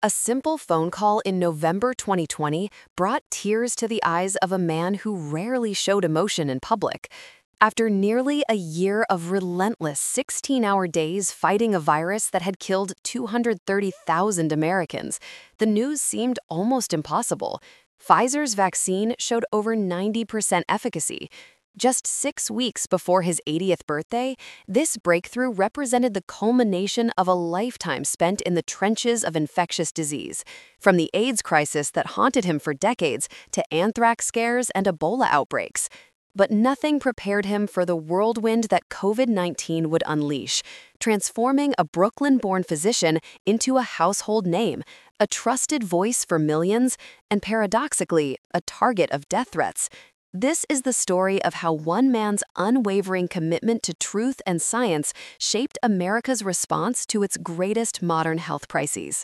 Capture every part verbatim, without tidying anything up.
A simple phone call in November twenty twenty brought tears to the eyes of a man who rarely showed emotion in public. After nearly a year of relentless sixteen-hour days fighting a virus that had killed two hundred thirty thousand Americans, the news seemed almost impossible. Pfizer's vaccine showed over ninety percent efficacy. Just six weeks before his eightieth birthday, this breakthrough represented the culmination of a lifetime spent in the trenches of infectious disease, from the AIDS crisis that haunted him for decades to anthrax scares and Ebola outbreaks. But nothing prepared him for the whirlwind that COVID nineteen would unleash, transforming a Brooklyn-born physician into a household name, a trusted voice for millions, and paradoxically, a target of death threats. This is the story of how one man's unwavering commitment to truth and science shaped America's response to its greatest modern health crises.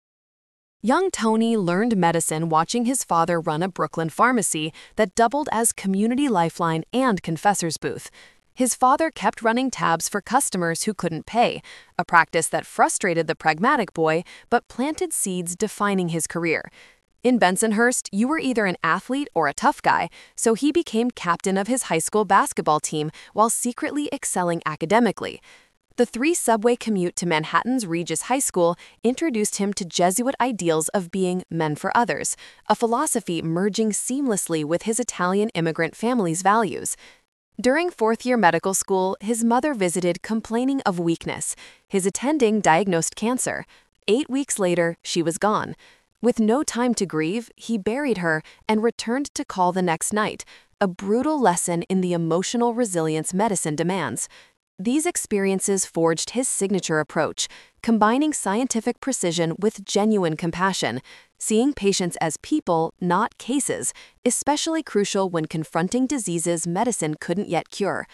Young Tony learned medicine watching his father run a Brooklyn pharmacy that doubled as community lifeline and confessor's booth. His father kept running tabs for customers who couldn't pay, a practice that frustrated the pragmatic boy but planted seeds defining his career. In Bensonhurst, you were either an athlete or a tough guy, so he became captain of his high school basketball team while secretly excelling academically. The three-subway commute to Manhattan's Regis High School introduced him to Jesuit ideals of being men for others, a philosophy merging seamlessly with his Italian immigrant family's values. During fourth-year medical school, his mother visited complaining of weakness. His attending diagnosed cancer. Eight weeks later, she was gone. With no time to grieve, he buried her and returned to call the next night, a brutal lesson in the emotional resilience medicine demands. These experiences forged his signature approach, combining scientific precision with genuine compassion, seeing patients as people, not cases, especially crucial when confronting diseases medicine couldn't yet cure.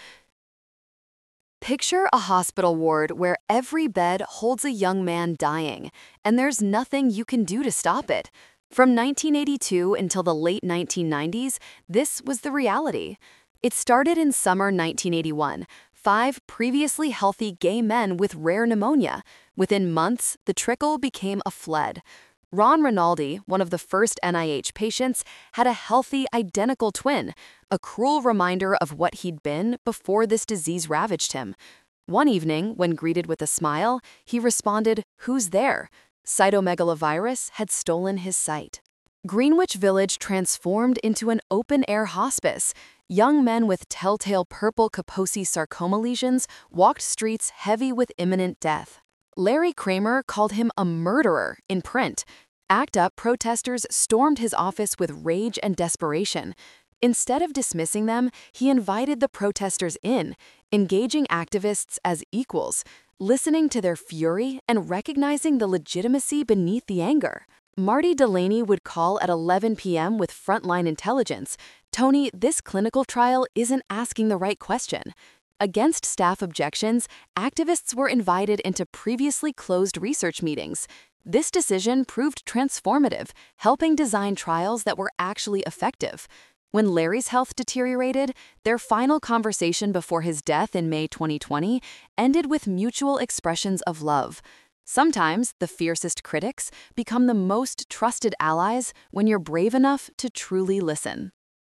Picture a hospital ward where every bed holds a young man dying, and there's nothing you can do to stop it. From nineteen eighty-two until the late nineteen nineties, this was the reality. It started in summer nineteen eighty-one. Five previously healthy gay men with rare pneumonia. Within months, the trickle became a flood. Ron Rinaldi, one of the first N I H patients, had a healthy, identical twin, a cruel reminder of what he'd been before this disease ravaged him. One evening, when greeted with a smile, he responded, "Who's there?" Cytomegalovirus had stolen his sight. Greenwich Village transformed into an open-air hospice. Young men with telltale purple Kaposi sarcoma lesions walked streets heavy with imminent death. Larry Kramer called him a murderer in print. ACT UP protesters stormed his office with rage and desperation. Instead of dismissing them, he invited the protesters in, engaging activists as equals, listening to their fury and recognizing the legitimacy beneath the anger. Marty Delaney would call at eleven p m with Frontline Intelligence. "Tony, this clinical trial isn't asking the right question." Against staff objections, activists were invited into previously closed research meetings. This decision proved transformative, helping design trials that were actually effective. When Larry's health deteriorated, their final conversation before his death in May twenty twenty ended with mutual expressions of love. Sometimes the fiercest critics become the most trusted allies when you're brave enough to truly listen.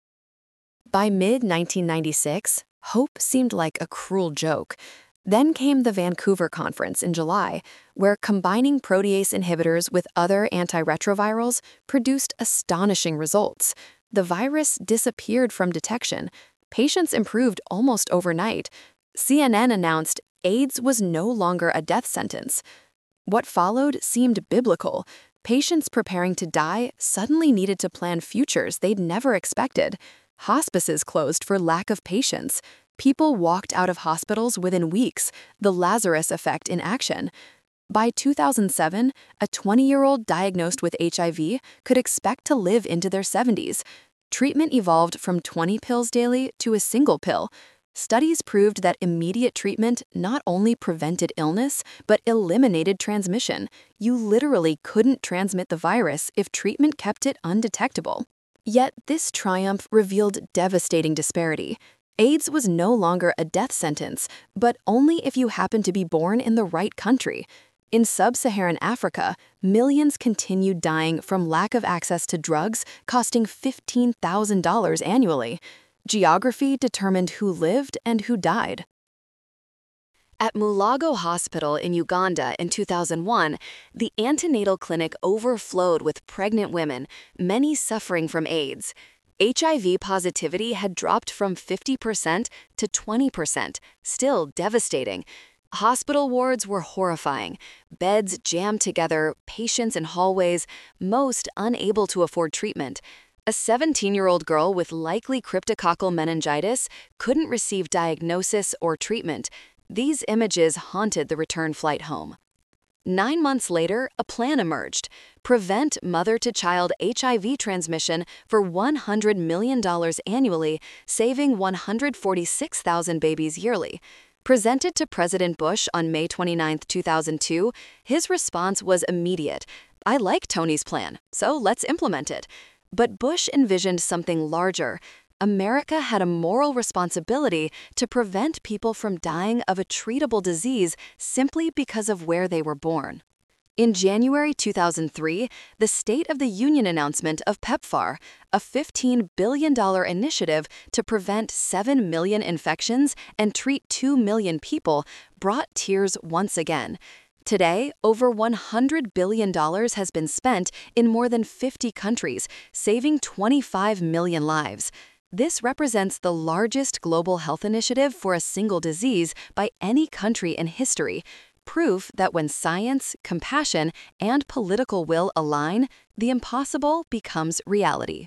By mid nineteen ninety-six, hope seemed like a cruel joke. Then came the Vancouver Conference in July, where combining protease inhibitors with other antiretrovirals produced astonishing results. The virus disappeared from detection. Patients improved almost overnight. C N N announced AIDS was no longer a death sentence. What followed seemed biblical. Patients preparing to die suddenly needed to plan futures they'd never expected. Hospices closed for lack of patients. People walked out of hospitals within weeks, the Lazarus effect in action. By two thousand seven, a twenty-year-old diagnosed with H I V could expect to live into their seventies. Treatment evolved from twenty pills daily to a single pill. Studies proved that immediate treatment not only prevented illness, but eliminated transmission. You literally couldn't transmit the virus if treatment kept it undetectable. Yet this triumph revealed devastating disparity. AIDS was no longer a death sentence, but only if you happened to be born in the right country. In sub-Saharan Africa, millions continued dying from lack of access to drugs, costing fifteen thousand dollars annually. Geography determined who lived and who died. At Mulago Hospital in Uganda in two thousand one, the antenatal clinic overflowed with pregnant women, many suffering from AIDS. H I V positivity had dropped from fifty percent to twenty percent, still devastating. Hospital wards were horrifying. Beds jammed together, patients in hallways, most unable to afford treatment. A seventeen-year-old girl with likely cryptococcal meningitis couldn't receive diagnosis or treatment. These images haunted the return flight home. Nine months later, a plan emerged: prevent mother-to-child H I V transmission for one hundred million dollars annually, saving one hundred forty-six thousand babies yearly. Presented to President Bush on May twenty-ninth, two thousand two, his response was immediate. "I like Tony's plan, so let's implement it." But Bush envisioned something larger. America had a moral responsibility to prevent people from dying of a treatable disease simply because of where they were born. In January two thousand three, the State of the Union announcement of PEPFAR, a fifteen billion dollars initiative to prevent seven million infections and treat two million people, brought tears once again. Today, over one hundred billion dollars has been spent in more than fifty countries, saving twenty-five million lives. This represents the largest global health initiative for a single disease by any country in history. Proof that when science, compassion, and political will align, the impossible becomes reality.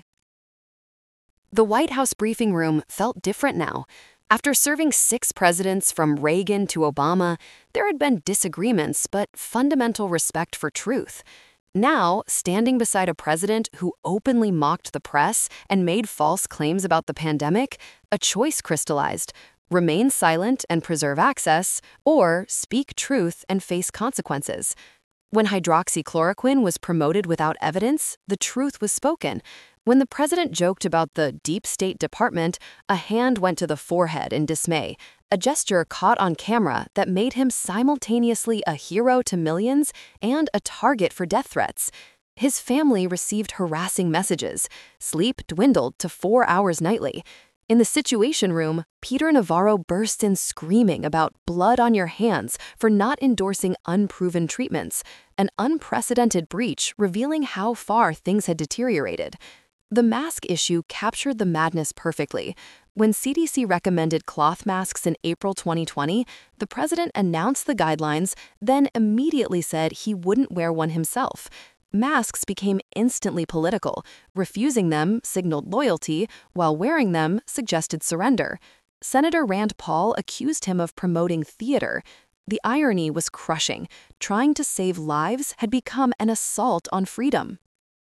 The White House briefing room felt different now. After serving six presidents from Reagan to Obama, there had been disagreements but fundamental respect for truth. Now, standing beside a president who openly mocked the press and made false claims about the pandemic, a choice crystallized: remain silent and preserve access, or speak truth and face consequences. When hydroxychloroquine was promoted without evidence, the truth was spoken. When the president joked about the deep state department, a hand went to the forehead in dismay, a gesture caught on camera that made him simultaneously a hero to millions and a target for death threats. His family received harassing messages. Sleep dwindled to four hours nightly. In the Situation Room, Peter Navarro burst in screaming about blood on your hands for not endorsing unproven treatments, an unprecedented breach revealing how far things had deteriorated. The mask issue captured the madness perfectly. When C D C recommended cloth masks in April twenty twenty, the president announced the guidelines, then immediately said he wouldn't wear one himself. Masks became instantly political. Refusing them signaled loyalty, while wearing them suggested surrender. Senator Rand Paul accused him of promoting theater. The irony was crushing. Trying to save lives had become an assault on freedom.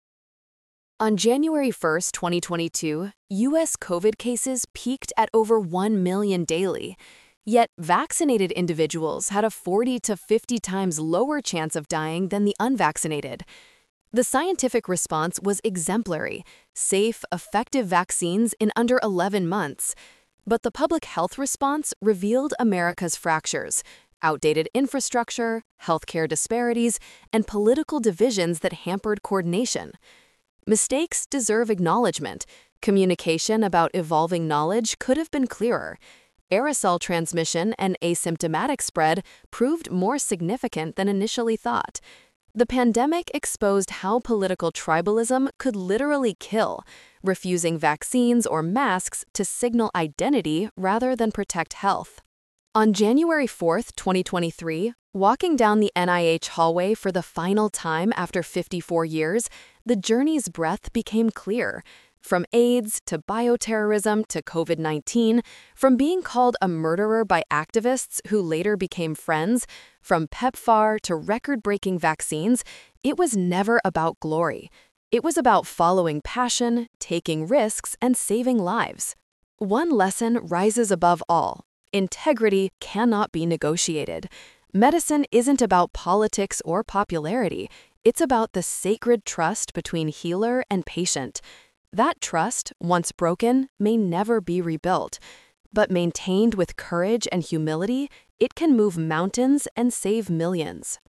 On January first, twenty twenty-two, U S COVID cases peaked at over one million daily. Yet vaccinated individuals had a forty to fifty times lower chance of dying than the unvaccinated. The scientific response was exemplary: safe, effective vaccines in under eleven months. But the public health response revealed America's fractures: outdated infrastructure, healthcare disparities, and political divisions that hampered coordination. Mistakes deserve acknowledgement. Communication about evolving knowledge could have been clearer. Aerosol transmission and asymptomatic spread proved more significant than initially thought. The pandemic exposed how political tribalism could literally kill, refusing vaccines or masks to signal identity rather than protect health. On January fourth, twenty twenty-three, walking down the N I H hallway for the final time after fifty-four years, the journey's breadth became clear. From AIDS to bioterrorism to COVID nineteen, from being called a murderer by activists who later became friends, from PEPFAR to record-breaking vaccines, it was never about glory. It was about following passion, taking risks, and saving lives. One lesson rises above all: integrity cannot be negotiated. Medicine isn't about politics or popularity. It's about the sacred trust between healer and patient. That trust, once broken, may never be rebuilt. But maintained with courage and humility, it can move mountains and save millions.